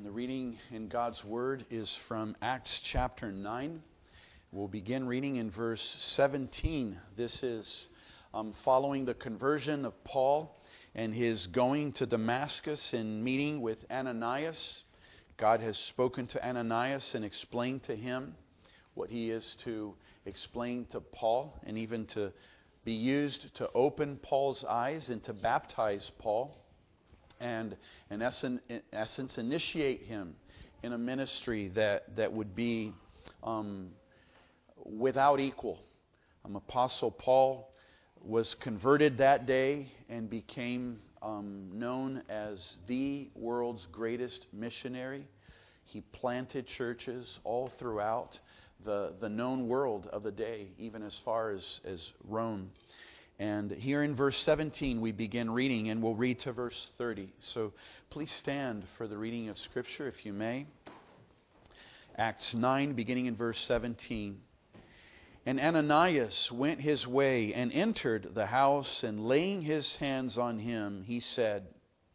The reading in God's Word is from Acts chapter 9. We'll begin reading in verse 17. This is following the conversion of Paul and his going to Damascus and meeting with Ananias. God has spoken to Ananias and explained to him what he is to explain to Paul, and even to be used to open Paul's eyes and to baptize Paul, and in essence initiate him in a ministry that would be without equal. Apostle Paul was converted that day and became known as the world's greatest missionary. He planted churches all throughout the known world of the day, even as far as Rome. And here in verse 17 we begin reading, and we'll read to verse 30. So please stand for the reading of Scripture, if you may. Acts 9, beginning in verse 17. And Ananias went his way and entered the house, and laying his hands on him, he said,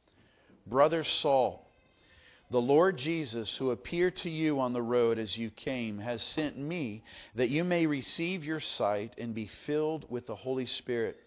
Brother Saul, the Lord Jesus, who appeared to you on the road as you came, has sent me that you may receive your sight and be filled with the Holy Spirit.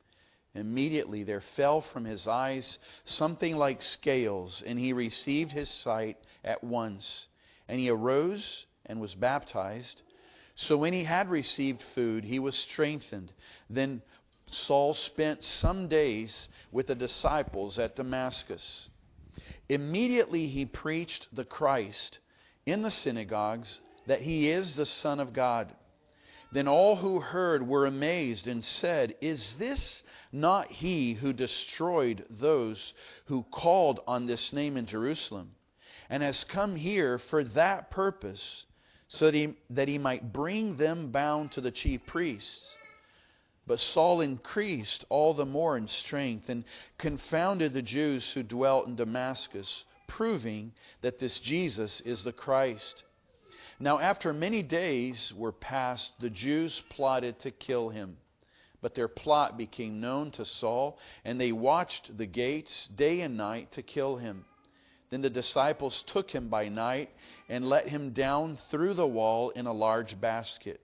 Immediately there fell from his eyes something like scales, and he received his sight at once. And he arose and was baptized. So when he had received food, he was strengthened. Then Saul spent some days with the disciples at Damascus. Immediately he preached the Christ in the synagogues, that he is the Son of God. Then all who heard were amazed and said, Is this not he who destroyed those who called on this name in Jerusalem, and has come here for that purpose, so that he might bring them bound to the chief priests? But Saul increased all the more in strength and confounded the Jews who dwelt in Damascus, proving that this Jesus is the Christ. Now after many days were passed, the Jews plotted to kill him. But their plot became known to Saul, and they watched the gates day and night to kill him. Then the disciples took him by night and let him down through the wall in a large basket.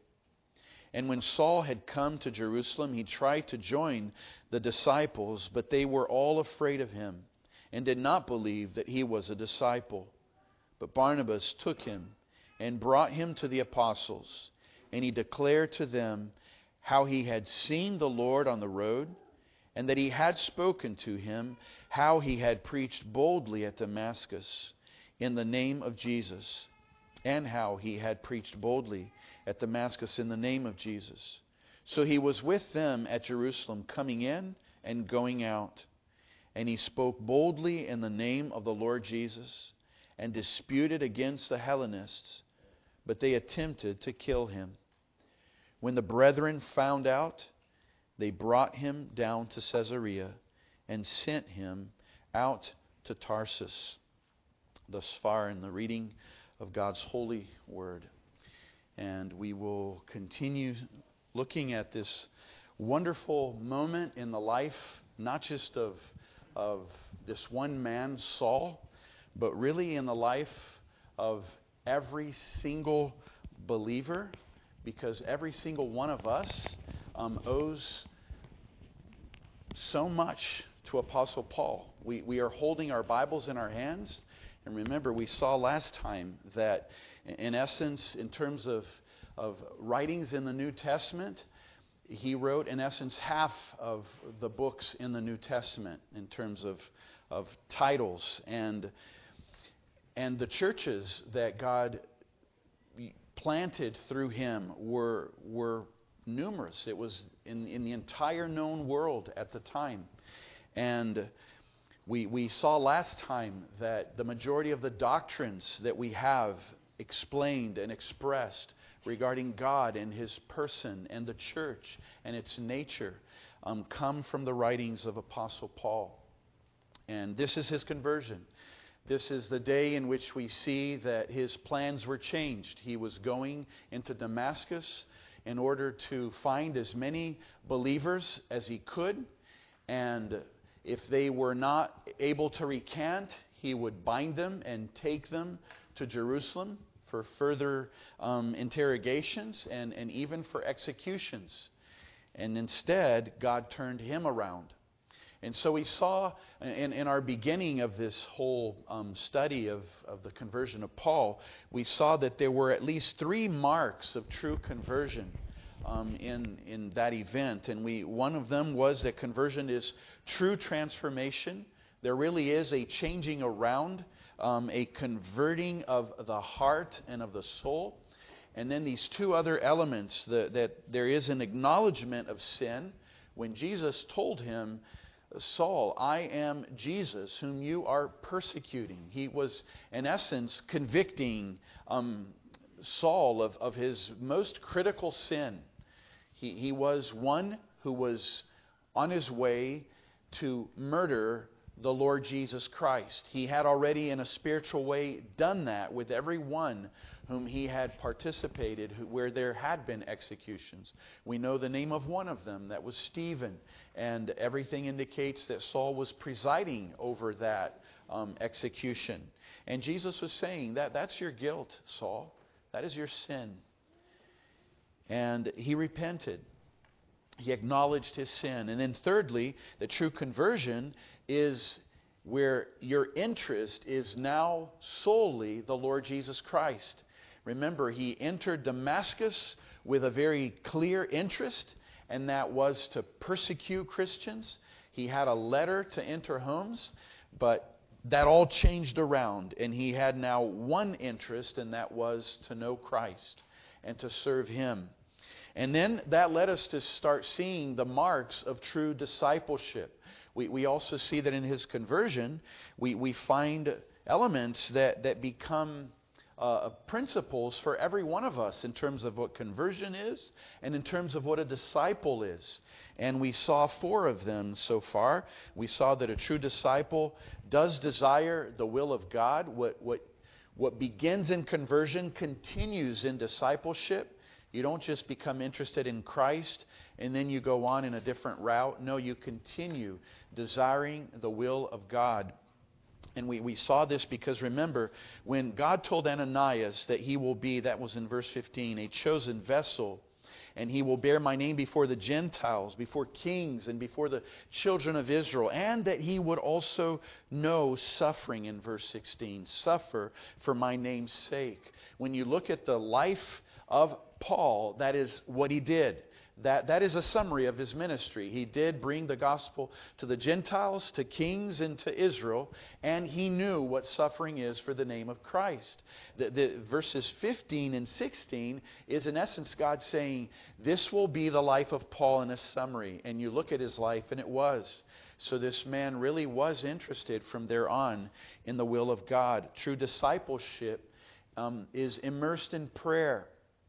And when Saul had come to Jerusalem, he tried to join the disciples, but they were all afraid of him and did not believe that he was a disciple. But Barnabas took him and brought him to the apostles, and he declared to them how he had seen the Lord on the road, and that he had spoken to him, how he had preached boldly at Damascus in the name of Jesus, and how he had preached boldly at Damascus in the name of Jesus. So he was with them at Jerusalem, coming in and going out. And he spoke boldly in the name of the Lord Jesus, and disputed against the Hellenists, but they attempted to kill him. When the brethren found out, they brought him down to Caesarea and sent him out to Tarsus. Thus far in the reading of God's holy word. And we will continue looking at this wonderful moment in the life, not just of this one man, Saul, but really in the life of every single believer, because every single one of us owes so much to Apostle Paul. We are holding our Bibles in our hands. And remember, we saw last time that, in essence, in terms of writings in the New Testament, he wrote, in essence, half of the books in the New Testament in terms of titles. And the churches that God planted through him were numerous. It was in the entire known world at the time. And we saw last time that the majority of the doctrines that we have explained and expressed regarding God and His person and the church and its nature come from the writings of Apostle Paul. And this is his conversion. This is the day in which we see that his plans were changed. He was going into Damascus in order to find as many believers as he could, and if they were not able to recant, he would bind them and take them to Jerusalem for further interrogations and even for executions. And instead, God turned him around. And so we saw in our beginning of this whole study of the conversion of Paul, we saw that there were at least 3 marks of true conversion in that event. And one of them was that conversion is true transformation. There really is a changing around, a converting of the heart and of the soul. And then these 2 other elements, that there is an acknowledgement of sin. When Jesus told him, Saul, I am Jesus whom you are persecuting. He was, in essence, convicting Saul of his most critical sin. He was one who was on his way to murder the Lord Jesus Christ. He had already, in a spiritual way, done that with every one whom he had participated, where there had been executions. We know the name of one of them, that was Stephen, and everything indicates that Saul was presiding over that execution. And Jesus was saying, that's your guilt, Saul. That is your sin. And he repented. He acknowledged his sin. And then thirdly, the true conversion is where your interest is now solely the Lord Jesus Christ. Remember, he entered Damascus with a very clear interest, and that was to persecute Christians. He had a letter to enter homes, but that all changed around, and he had now one interest, and that was to know Christ and to serve him. And then that led us to start seeing the marks of true discipleship. We also see that in his conversion, we find elements that become principles for every one of us in terms of what conversion is and in terms of what a disciple is. And we saw 4 of them so far. We saw that a true disciple does desire the will of God. What begins in conversion continues in discipleship. You don't just become interested in Christ and then you go on in a different route. No, you continue desiring the will of God. And we saw this because, remember, when God told Ananias that he will be, that was in verse 15, a chosen vessel, and he will bear my name before the Gentiles, before kings, and before the children of Israel, and that he would also know suffering in verse 16, suffer for my name's sake. When you look at the life of Paul, that is what he did. That is a summary of his ministry. He did bring the gospel to the Gentiles, to kings, and to Israel, and he knew what suffering is for the name of Christ. The verses 15 and 16 is in essence God saying, this will be the life of Paul in a summary. And you look at his life, and it was. So this man really was interested from there on in the will of God. True discipleship is immersed in prayer.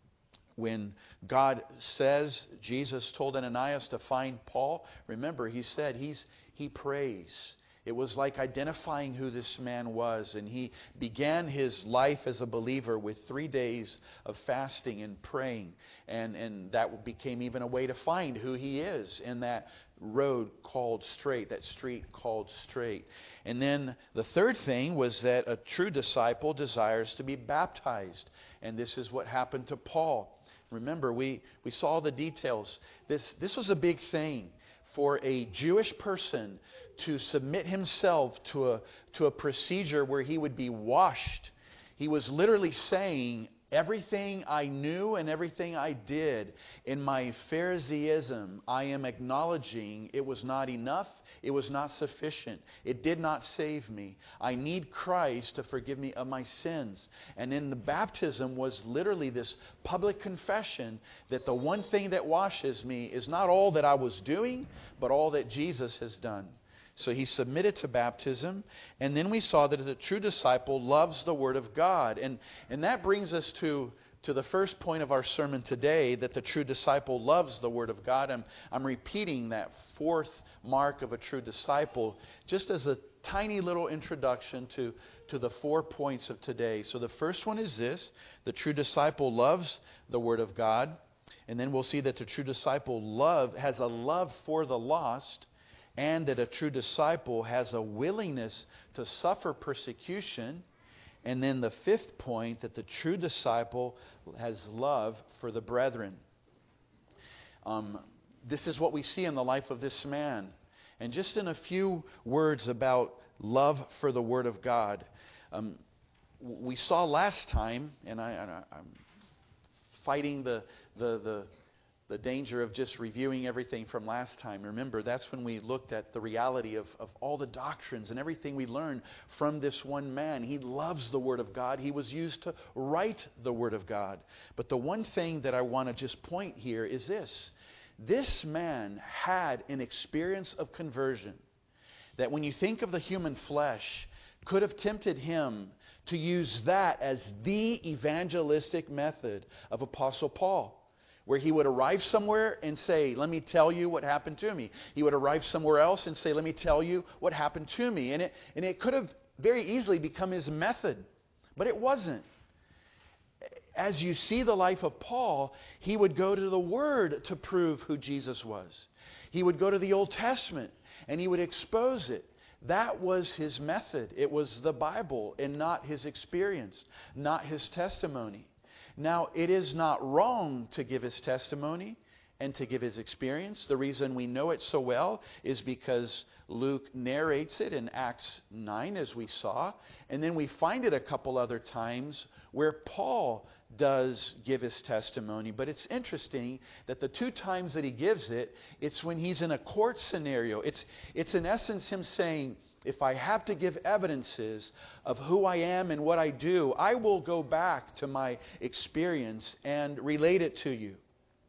When God says, Jesus told Ananias to find Paul, remember, he said he prays. It was like identifying who this man was. And he began his life as a believer with 3 days of fasting and praying. And that became even a way to find who he is in that road called straight, that street called straight. And then the third thing was that a true disciple desires to be baptized. And this is what happened to Paul. Remember, we saw the details. This was a big thing for a Jewish person to submit himself to a procedure where he would be washed. He was literally saying, everything I knew and everything I did in my Phariseeism, I am acknowledging it was not enough. It was not sufficient. It did not save me. I need Christ to forgive me of my sins. And in the baptism was literally this public confession that the one thing that washes me is not all that I was doing, but all that Jesus has done. So he submitted to baptism. And then we saw that a true disciple loves the Word of God. And that brings us to the first point of our sermon today, that the true disciple loves the Word of God. I'm repeating that 4th mark of a true disciple just as a tiny little introduction to the 4 points of today. So the first one is this: the true disciple loves the Word of God. And then we'll see that the true disciple has a love for the lost. and that a true disciple has a willingness to suffer persecution. And then the fifth point, that the true disciple has love for the brethren. This is what we see in the life of this man. And just in a few words about love for the Word of God. We saw last time, and I'm fighting the danger of just reviewing everything from last time. Remember, that's when we looked at the reality of all the doctrines and everything we learned from this one man. He loves the Word of God. He was used to write the Word of God. But the one thing that I want to just point here is this. This man had an experience of conversion that, when you think of the human flesh, could have tempted him to use that as the evangelistic method of Apostle Paul, where he would arrive somewhere and say, let me tell you what happened to me. He would arrive somewhere else and say, let me tell you what happened to me. And it could have very easily become his method, but it wasn't. As you see the life of Paul, he would go to the Word to prove who Jesus was. He would go to the Old Testament and he would expose it. That was his method. It was the Bible and not his experience, not his testimony. Now, it is not wrong to give his testimony and to give his experience. The reason we know it so well is because Luke narrates it in Acts 9, as we saw. And then we find it a couple other times where Paul does give his testimony. But it's interesting that the two times that he gives it, it's when he's in a court scenario. It's in essence him saying, if I have to give evidences of who I am and what I do, I will go back to my experience and relate it to you.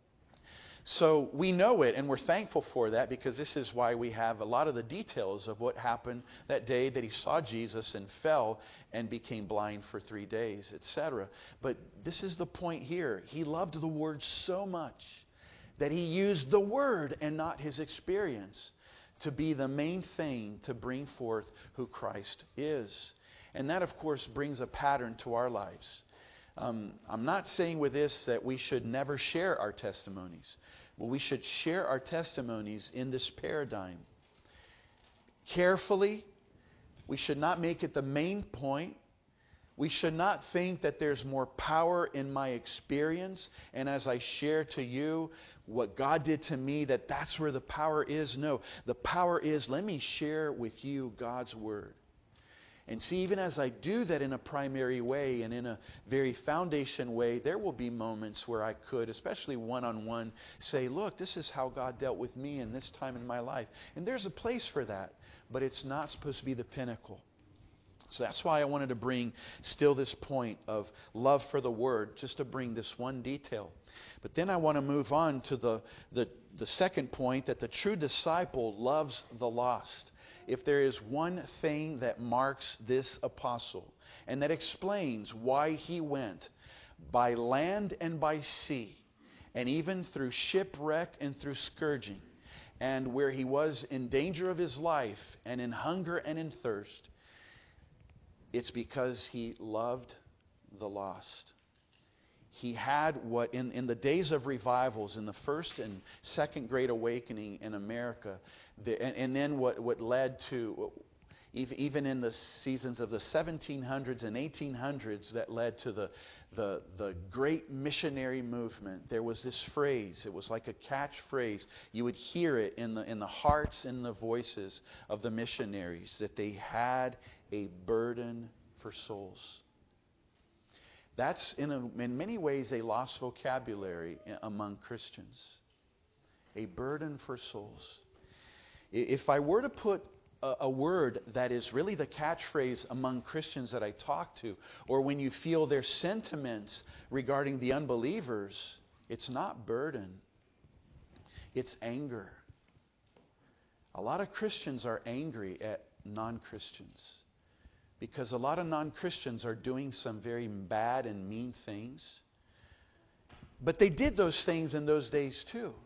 So we know it, and we're thankful for that, because this is why we have a lot of the details of what happened that day that he saw Jesus and fell and became blind for 3 days, etc. But this is the point here. He loved the Word so much that he used the Word and not his experience to be the main thing to bring forth who Christ is. And that, of course, brings a pattern to our lives. I'm not saying with this that we should never share our testimonies. Well, we should share our testimonies in this paradigm. Carefully, we should not make it the main point. We should not think that there's more power in my experience, and as I share to you what God did to me, that's where the power is. No, the power is, let me share with you God's Word. And see, even as I do that in a primary way and in a very foundation way, there will be moments where I could, especially one-on-one, say, look, this is how God dealt with me in this time in my life. And there's a place for that, but it's not supposed to be the pinnacle. So that's why I wanted to bring still this point of love for the Word, just to bring this one detail. But then I want to move on to the second point, that the true disciple loves the lost. If there is one thing that marks this apostle and that explains why he went by land and by sea, and even through shipwreck and through scourging, and where he was in danger of his life and in hunger and in thirst, it's because he loved the lost. He had what, in the days of revivals, in the first and second Great Awakening in America, and then what led to, even in the seasons of the 1700s and 1800s, that led to the great missionary movement. There was this phrase. It was like a catchphrase. You would hear it in the hearts and the voices of the missionaries, that they had a burden for souls. That's in many ways a lost vocabulary among Christians. A burden for souls. If I were to put a word that is really the catchphrase among Christians that I talk to, or when you feel their sentiments regarding the unbelievers, it's not burden. It's anger. A lot of Christians are angry at non-Christians, because a lot of non-Christians are doing some very bad and mean things. But they did those things in those days too.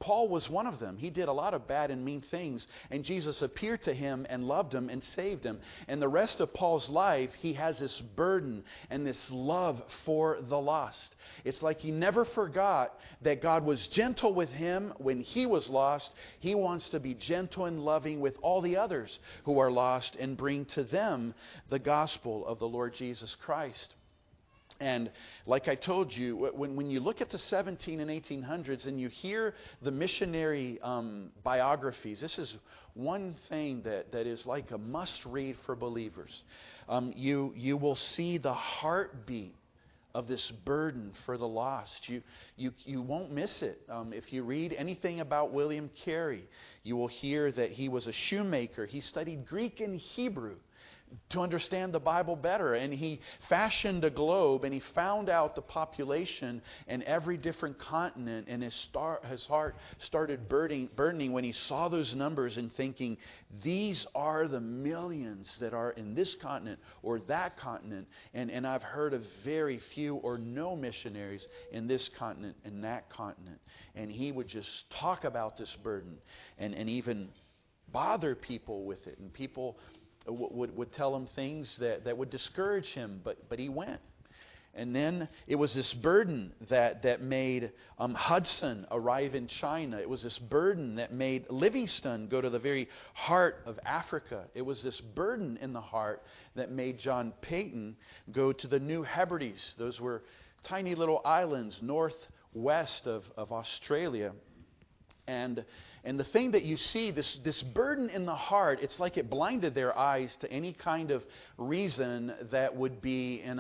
Paul was one of them. He did a lot of bad and mean things, and Jesus appeared to him and loved him and saved him. And the rest of Paul's life, he has this burden and this love for the lost. It's like he never forgot that God was gentle with him when he was lost. He wants to be gentle and loving with all the others who are lost and bring to them the gospel of the Lord Jesus Christ. And like I told you, when you look at the 17 and 1800s and you hear the missionary biographies, this is one thing that is like a must-read for believers. You will see the heartbeat of this burden for the lost. You won't miss it. If you read anything about William Carey, you will hear that he was a shoemaker. He studied Greek and Hebrew to understand the Bible better, and he fashioned a globe, and he found out the population in every different continent, and his heart started burning when he saw those numbers and thinking, these are the millions that are in this continent or that continent, and I've heard of very few or no missionaries in this continent and that continent. And he would just talk about this burden and even bother people with it, and people would tell him things that would discourage him, but he went. And then it was this burden that made Hudson arrive in China. It was this burden that made Livingstone go to the very heart of Africa. It was this burden in the heart that made John Peyton go to the New Hebrides. Those were tiny little islands northwest of Australia. And the thing that you see, this burden in the heart, it's like it blinded their eyes to any kind of reason that would be in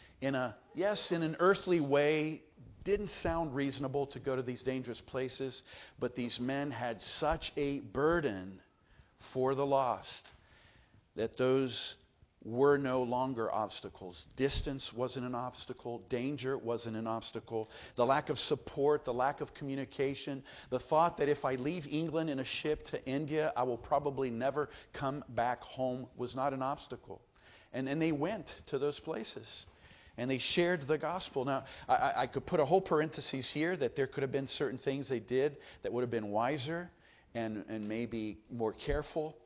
an earthly way, didn't sound reasonable to go to these dangerous places. But these men had such a burden for the lost that those were no longer obstacles. Distance wasn't an obstacle. Danger wasn't an obstacle. The lack of support, the lack of communication, the thought that if I leave England in a ship to India, I will probably never come back home was not an obstacle. And they went to those places. And they shared the gospel. Now, I could put a whole parenthesis here that there could have been certain things they did that would have been wiser and maybe more careful.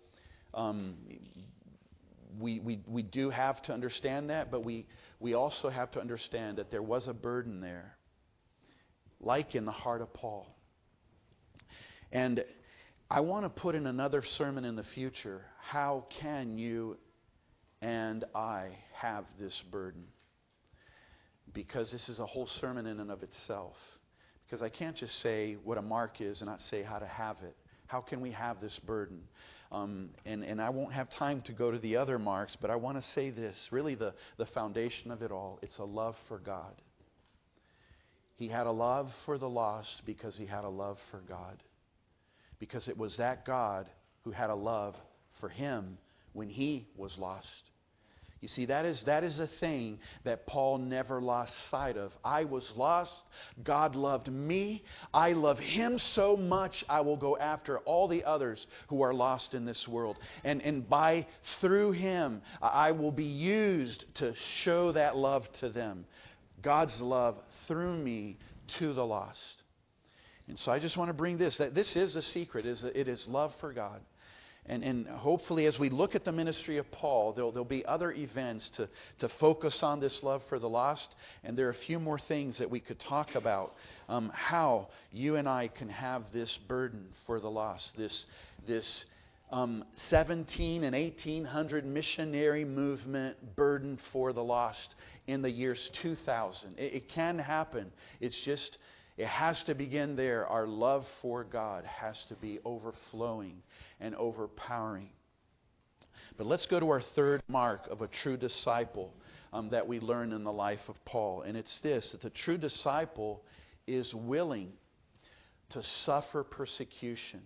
We do have to understand that, but we also have to understand that there was a burden there, like in the heart of Paul. And I want to put in another sermon in the future, how can you and I have this burden? Because this is a whole sermon in and of itself. Because I can't just say what a mark is and not say how to have it. How can we have this burden? And I won't have time to go to the other marks, but I want to say this. Really the foundation of it all, it's a love for God. He had a love for the lost because he had a love for God. Because it was that God who had a love for him when he was lost. You see, that is the thing that Paul never lost sight of. I was lost. God loved me. I love him so much, I will go after all the others who are lost in this world. And through him, I will be used to show that love to them. God's love through me to the lost. And so I just want to bring this, that this is the secret. It is love for God. And hopefully as we look at the ministry of Paul, there'll be other events to focus on this love for the lost. And there are a few more things that we could talk about. How you and I can have this burden for the lost. This 17 and 1800 missionary movement burden for the lost in the years 2000. It can happen. It's just, it has to begin there. Our love for God has to be overflowing and overpowering. But let's go to our third mark of a true disciple that we learn in the life of Paul. And it's this, that the true disciple is willing to suffer persecution.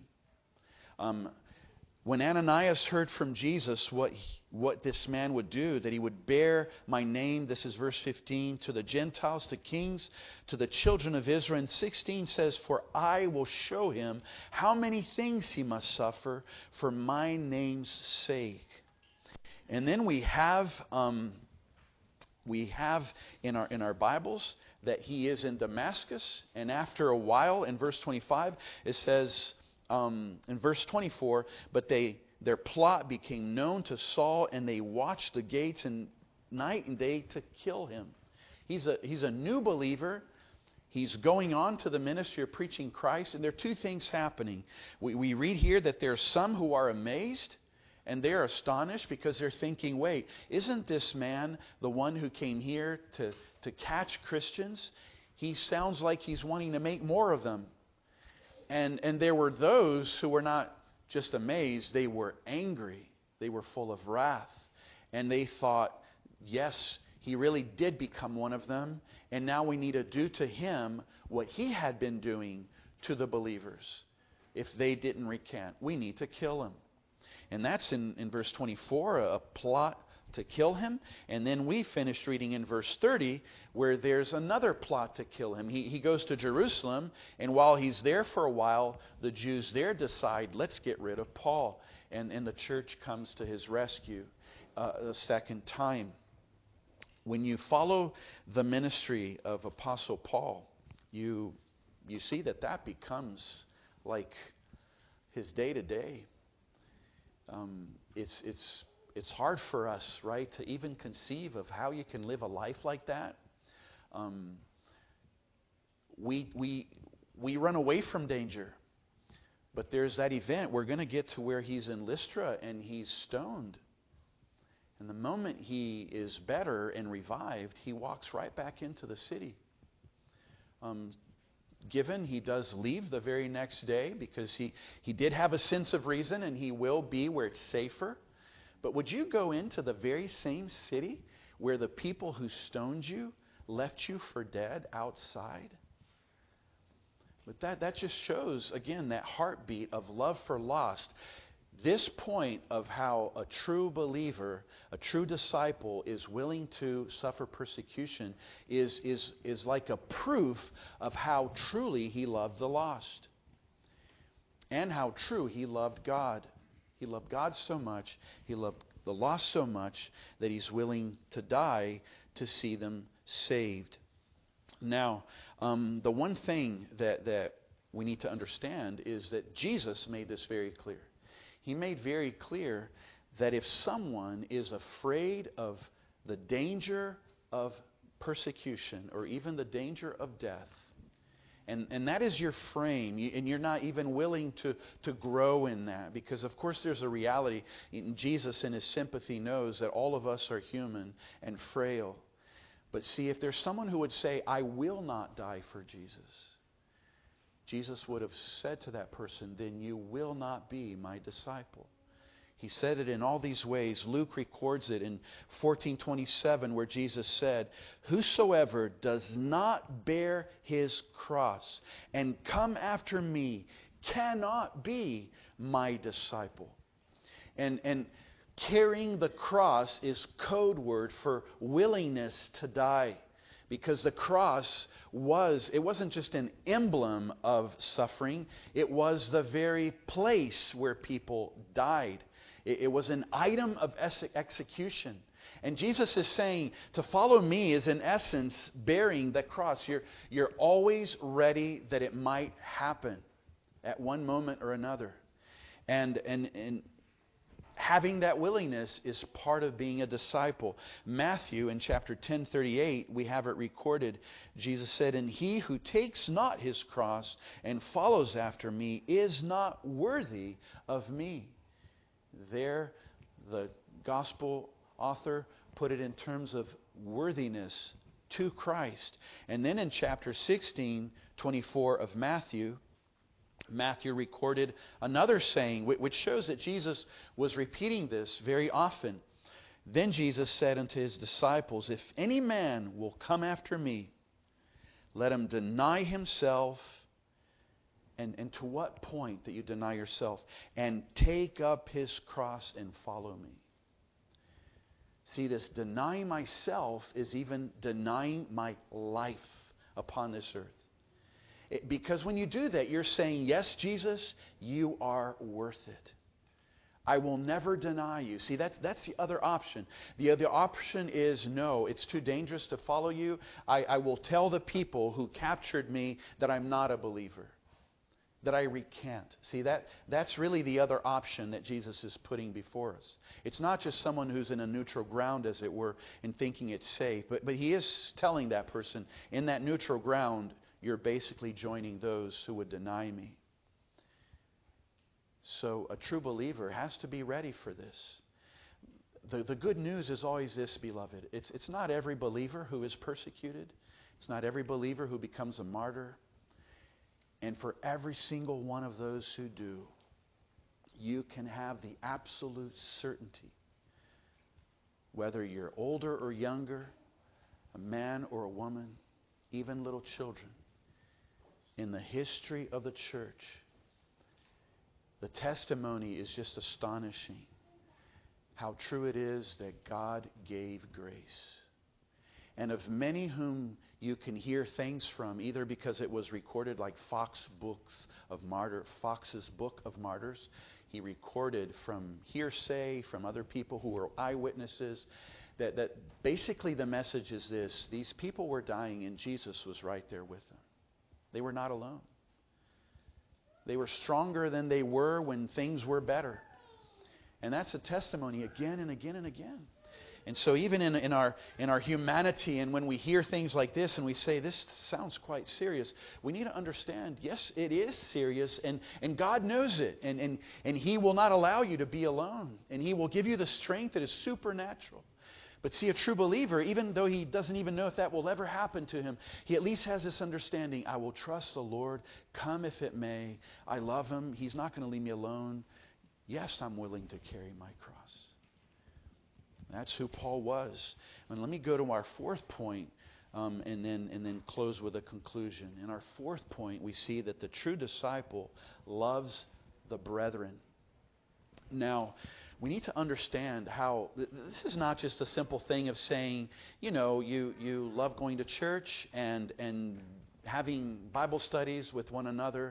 When Ananias heard from Jesus what this man would do, that he would bear my name, this is verse 15, to the Gentiles, to kings, to the children of Israel. And 16 says, for I will show him how many things he must suffer for my name's sake. And then we have We have in our Bibles that he is in Damascus, and after a while, in verse 25, it says, in verse 24, but their plot became known to Saul, and they watched the gates night and day to kill him. He's a new believer. He's going on to the ministry of preaching Christ, and there are two things happening. We read here that there are some who are amazed, and they're astonished because they're thinking, wait, isn't this man the one who came here to catch Christians? He sounds like he's wanting to make more of them. And there were those who were not just amazed, they were angry. They were full of wrath. And they thought, yes, he really did become one of them, and now we need to do to him what he had been doing to the believers. If they didn't recant, we need to kill him. And that's in verse 24, a plot to kill him. And then we finished reading in verse 30, where there's another plot to kill him. He goes to Jerusalem, and while he's there for a while, the Jews there decide, let's get rid of Paul. And the church comes to his rescue a second time. When you follow the ministry of Apostle Paul, you see that becomes like his day-to-day. It's hard for us, right, to even conceive of how you can live a life like that. We run away from danger, but there's that event. We're going to get to where he's in Lystra and he's stoned. And the moment he is better and revived, he walks right back into the city. Given he does leave the very next day because he did have a sense of reason and he will be where it's safer. But would you go into the very same city where the people who stoned you left you for dead outside? But that just shows, again, that heartbeat of love for lost. This point of how a true believer, a true disciple is willing to suffer persecution is like a proof of how truly he loved the lost. And how true he loved God. He loved God so much, he loved the lost so much that he's willing to die to see them saved. Now, the one thing that we need to understand is that Jesus made this very clear. He made very clear that if someone is afraid of the danger of persecution or even the danger of death, and that is your frame, and you're not even willing to grow in that, because of course there's a reality. Jesus in his sympathy knows that all of us are human and frail. But see, if there's someone who would say, I will not die for Jesus, Jesus would have said to that person, then you will not be my disciple. He said it in all these ways. Luke records it in 14:27, where Jesus said, whosoever does not bear his cross and come after me cannot be my disciple. And carrying the cross is code word for willingness to die. Because the cross wasn't just an emblem of suffering, it was the very place where people died. It was an item of execution. And Jesus is saying to follow me is in essence bearing the cross. You're always ready that it might happen at one moment or another. And having that willingness is part of being a disciple. Matthew in chapter 10:38, we have it recorded. Jesus said, and he who takes not his cross and follows after me is not worthy of me. There, the gospel author put it in terms of worthiness to Christ. And then in chapter 16:24 of Matthew recorded another saying, which shows that Jesus was repeating this very often. Then Jesus said unto his disciples, if any man will come after me, let him deny himself. And to what point that you deny yourself? And take up his cross and follow me. See, this denying myself is even denying my life upon this earth. Because when you do that, you're saying, yes, Jesus, you are worth it. I will never deny you. See, that's the other option. The other option is no, it's too dangerous to follow you. I will tell the people who captured me that I'm not a believer, that I recant. See, that's really the other option that Jesus is putting before us. It's not just someone who's in a neutral ground, as it were, and thinking it's safe, but He is telling that person, in that neutral ground, you're basically joining those who would deny me. So a true believer has to be ready for this. The good news is always this, beloved. It's not every believer who is persecuted. It's not every believer who becomes a martyr. And for every single one of those who do, you can have the absolute certainty, whether you're older or younger, a man or a woman, even little children, in the history of the church, the testimony is just astonishing. How true it is that God gave grace. And of many whom you can hear things from, either because it was recorded like Fox's Book of Martyrs. He recorded from hearsay, from other people who were eyewitnesses, that basically the message is this: these people were dying and Jesus was right there with them. They were not alone. They were stronger than they were when things were better. And that's a testimony again and again and again. And so even in our humanity, and when we hear things like this and we say, this sounds quite serious, we need to understand, yes, it is serious, and God knows it. And He will not allow you to be alone. And He will give you the strength that is supernatural. But see, a true believer, even though he doesn't even know if that will ever happen to him, he at least has this understanding: I will trust the Lord, come if it may. I love Him. He's not going to leave me alone. Yes, I'm willing to carry my cross. That's who Paul was. And let me go to our fourth point, and then close with a conclusion. In our fourth point, we see that the true disciple loves the brethren. Now, we need to understand how this is not just a simple thing of saying, you love going to church and having Bible studies with one another.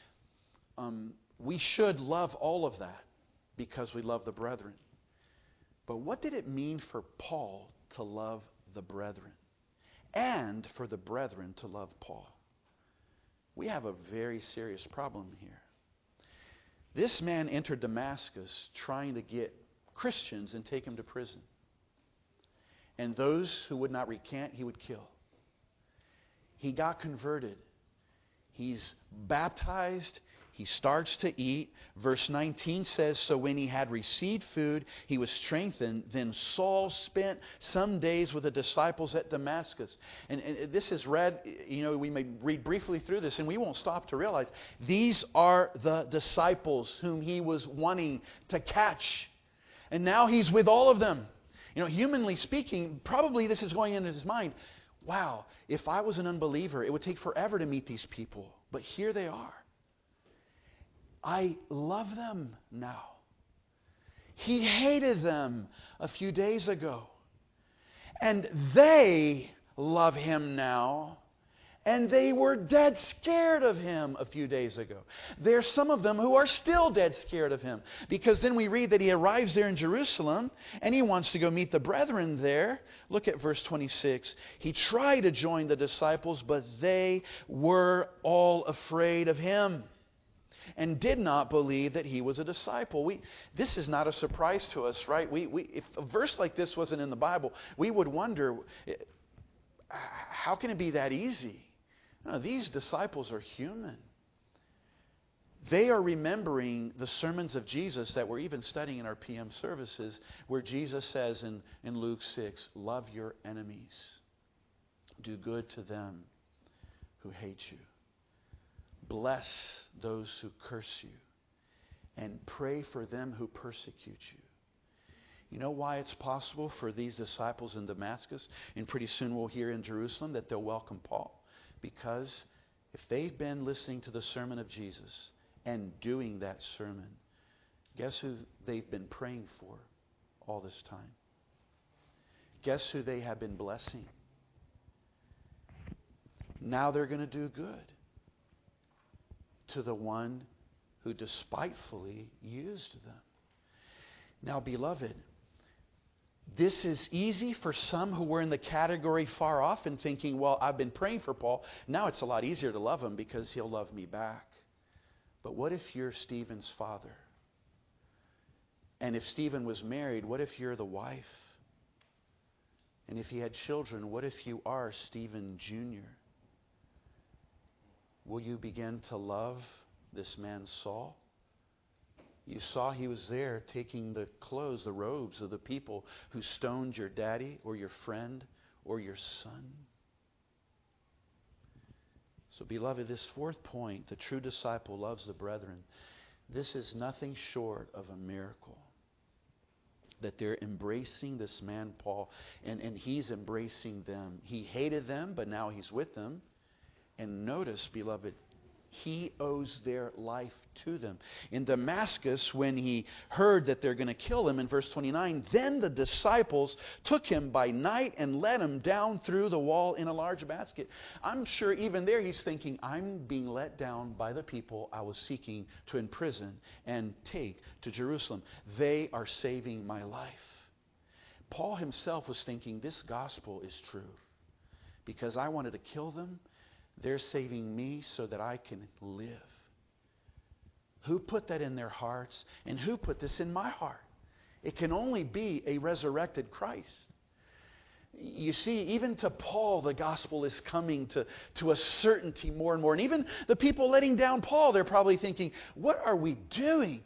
We should love all of that because we love the brethren. But what did it mean for Paul to love the brethren and for the brethren to love Paul? We have a very serious problem here. This man entered Damascus trying to get Christians and take them to prison. And those who would not recant, he would kill. He got converted. He's baptized. He starts to eat. Verse 19 says, so when he had received food, he was strengthened. Then Saul spent some days with the disciples at Damascus. And this is read, we may read briefly through this, and we won't stop to realize these are the disciples whom he was wanting to catch. And now he's with all of them. Humanly speaking, probably this is going into his mind. Wow, if I was an unbeliever, it would take forever to meet these people. But here they are. I love them now. He hated them a few days ago. And they love him now. And they were dead scared of him a few days ago. There's some of them who are still dead scared of him. Because then we read that he arrives there in Jerusalem and he wants to go meet the brethren there. Look at verse 26. He tried to join the disciples, but they were all afraid of him and did not believe that he was a disciple. This is not a surprise to us, right? If a verse like this wasn't in the Bible, we would wonder, how can it be that easy? No, these disciples are human. They are remembering the sermons of Jesus that we're even studying in our PM services, where Jesus says in Luke 6, love your enemies. Do good to them who hate you. Bless those who curse you, and pray for them who persecute you. You know why it's possible for these disciples in Damascus, and pretty soon we'll hear in Jerusalem, that they'll welcome Paul? Because if they've been listening to the sermon of Jesus and doing that sermon, guess who they've been praying for all this time? Guess who they have been blessing? Now they're going to do good to the one who despitefully used them. Now, beloved, this is easy for some who were in the category far off and thinking, well, I've been praying for Paul. Now it's a lot easier to love him because he'll love me back. But what if you're Stephen's father? And if Stephen was married, what if you're the wife? And if he had children, what if you are Stephen Jr.? Will you begin to love this man Saul? You saw he was there taking the clothes, the robes of the people who stoned your daddy or your friend or your son. So, beloved, this fourth point, the true disciple loves the brethren. This is nothing short of a miracle. That they're embracing this man, Paul, and he's embracing them. He hated them, but now he's with them. And notice, beloved, he owes their life to them. In Damascus, when he heard that they're going to kill him, in verse 29, then the disciples took him by night and let him down through the wall in a large basket. I'm sure even there he's thinking, I'm being let down by the people I was seeking to imprison and take to Jerusalem. They are saving my life. Paul himself was thinking, this gospel is true. Because I wanted to kill them, they're saving me so that I can live. Who put that in their hearts? And who put this in my heart? It can only be a resurrected Christ. You see, even to Paul, the gospel is coming to a certainty more and more. And even the people letting down Paul, they're probably thinking, what are we doing?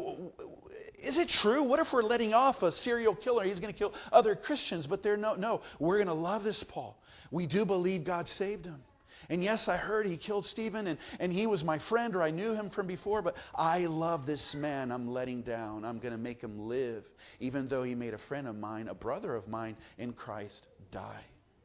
Is it true? What if we're letting off a serial killer? He's going to kill other Christians. But they're no, we're going to love this Paul. We do believe God saved him. And yes, I heard he killed Stephen and he was my friend or I knew him from before, but I love this man I'm letting down. I'm going to make him live, even though he made a friend of mine, a brother of mine in Christ, die.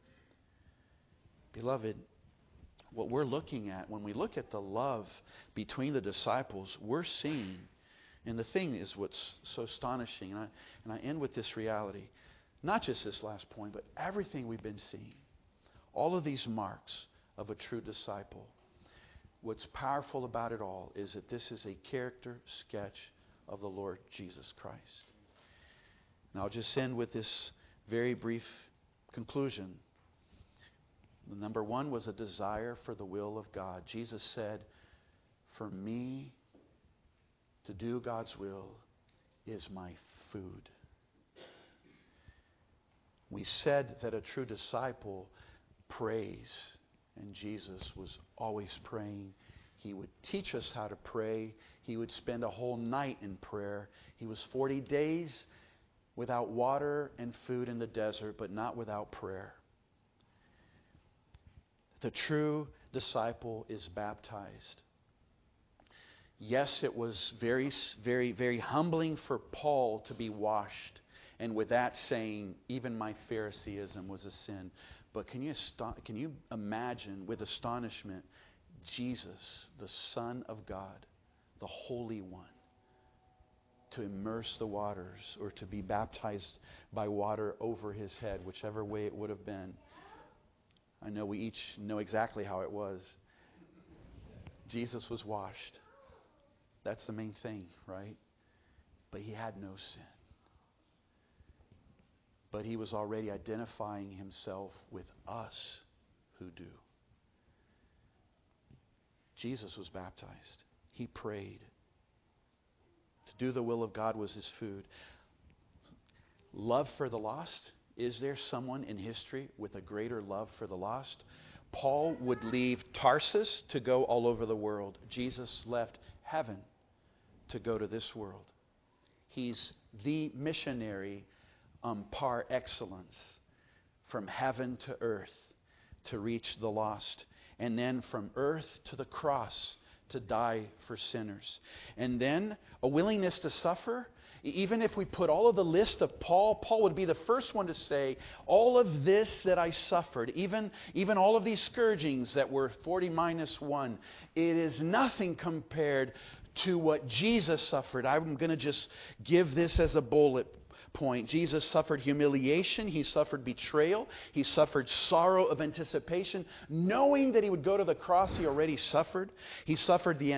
Beloved, what we're looking at, when we look at the love between the disciples, we're seeing, and the thing is what's so astonishing, and I end with this reality, not just this last point, but everything we've been seeing, all of these marks of a true disciple. What's powerful about it all is that this is a character sketch of the Lord Jesus Christ. Now I'll just end with this very brief conclusion. Number one was a desire for the will of God. Jesus said, for me to do God's will is my food. We said that a true disciple prays. And Jesus was always praying. He would teach us how to pray. He would spend a whole night in prayer. He was 40 days without water and food in the desert, but not without prayer. The true disciple is baptized. Yes, it was very, very, very humbling for Paul to be washed. And with that saying, even my Phariseeism was a sin. But can you imagine with astonishment Jesus, the Son of God, the Holy One, to immerse the waters or to be baptized by water over his head, whichever way it would have been. I know we each know exactly how it was. Jesus was washed. That's the main thing, right? But he had no sin. But he was already identifying himself with us who do. Jesus was baptized. He prayed. To do the will of God was his food. Love for the lost. Is there someone in history with a greater love for the lost? Paul would leave Tarsus to go all over the world. Jesus left heaven to go to this world. He's the missionary par excellence, from heaven to earth to reach the lost, and then from earth to the cross to die for sinners, and then a willingness to suffer. Even if we put all of the list of Paul would be the first one to say, all of this that I suffered, even all of these scourgings that were 40 minus 1, it is nothing compared to what Jesus suffered. I'm going to just give this as a bullet point. Jesus suffered humiliation. He suffered betrayal. He suffered sorrow of anticipation. Knowing that he would go to the cross, he already suffered. He suffered the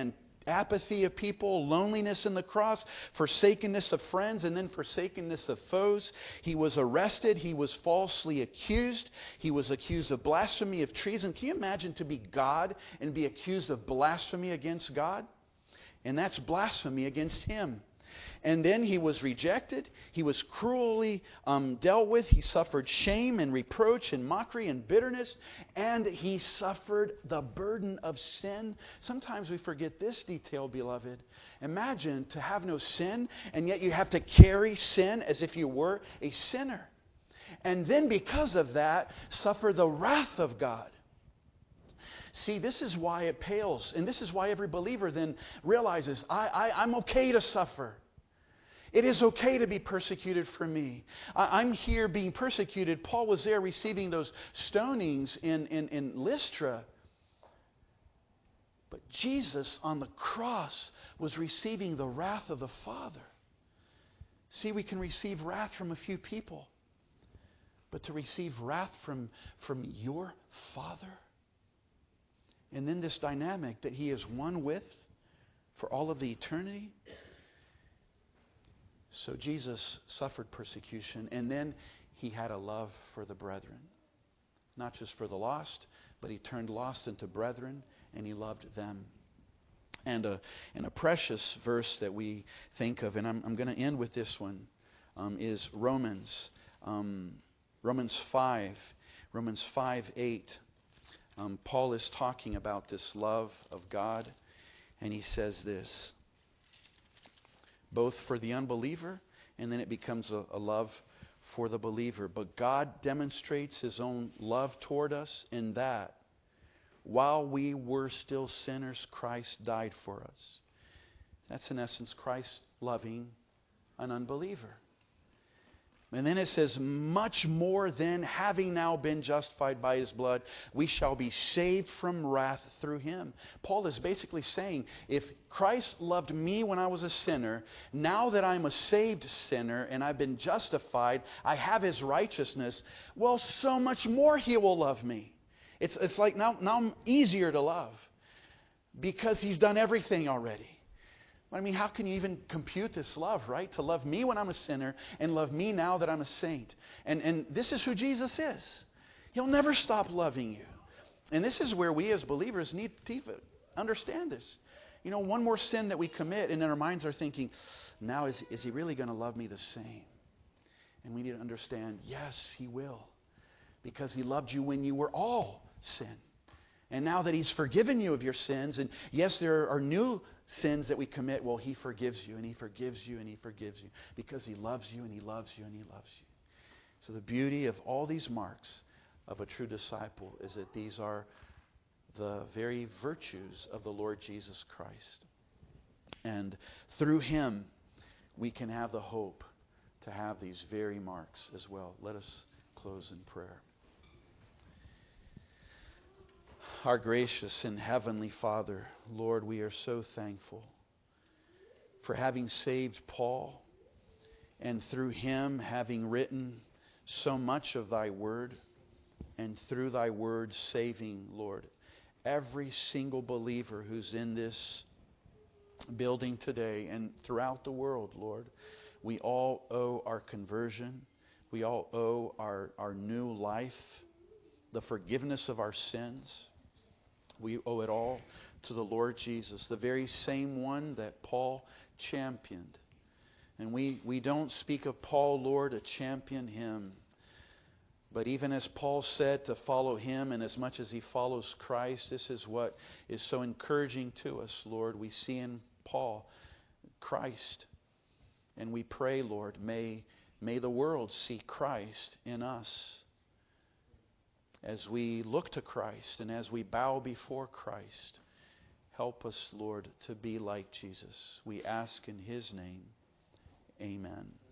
apathy of people, loneliness in the cross, forsakenness of friends, and then forsakenness of foes. He was arrested. He was falsely accused. He was accused of blasphemy, of treason. Can you imagine to be God and be accused of blasphemy against God? And that's blasphemy against Him. And then He was rejected. He was cruelly dealt with. He suffered shame and reproach and mockery and bitterness. And He suffered the burden of sin. Sometimes we forget this detail, beloved. Imagine to have no sin, and yet you have to carry sin as if you were a sinner. And then because of that, suffer the wrath of God. See, this is why it pales. And this is why every believer then realizes, I'm okay to suffer. It is okay to be persecuted for me. I'm here being persecuted. Paul was there receiving those stonings in Lystra. But Jesus on the cross was receiving the wrath of the Father. See, we can receive wrath from a few people. But to receive wrath from your Father? And then this dynamic that He is one with for all of the eternity. So Jesus suffered persecution, and then He had a love for the brethren. Not just for the lost, but He turned lost into brethren, and He loved them. And a precious verse that we think of, and I'm going to end with this one, is Romans. Romans 5:8. Paul is talking about this love of God, and he says this, both for the unbeliever, and then it becomes a love for the believer. But God demonstrates His own love toward us in that while we were still sinners, Christ died for us. That's in essence Christ loving an unbeliever. And then it says, much more than having now been justified by His blood, we shall be saved from wrath through Him. Paul is basically saying, if Christ loved me when I was a sinner, now that I'm a saved sinner and I've been justified, I have His righteousness, well, so much more He will love me. It's like now I'm easier to love because He's done everything already. I mean, how can you even compute this love, right? To love me when I'm a sinner and love me now that I'm a saint. And this is who Jesus is. He'll never stop loving you. And this is where we as believers need to understand this. You know, one more sin that we commit and in our minds are thinking, now is He really going to love me the same? And we need to understand, yes, He will. Because He loved you when you were all sin. And now that He's forgiven you of your sins, and yes, there are new sins that we commit, well, He forgives you, and He forgives you, and He forgives you. Because He loves you, and He loves you, and He loves you. So the beauty of all these marks of a true disciple is that these are the very virtues of the Lord Jesus Christ. And through Him, we can have the hope to have these very marks as well. Let us close in prayer. Our gracious and heavenly Father, Lord, we are so thankful for having saved Paul and through him having written so much of Thy Word and through Thy Word saving, Lord, every single believer who's in this building today and throughout the world, Lord. We all owe our conversion. We all owe our new life, the forgiveness of our sins. We owe it all to the Lord Jesus, the very same one that Paul championed. And we don't speak of Paul, Lord, to champion him. But even as Paul said, to follow him, and as much as he follows Christ, this is what is so encouraging to us, Lord. We see in Paul Christ. And we pray, Lord, may the world see Christ in us. As we look to Christ and as we bow before Christ, help us, Lord, to be like Jesus. We ask in His name. Amen.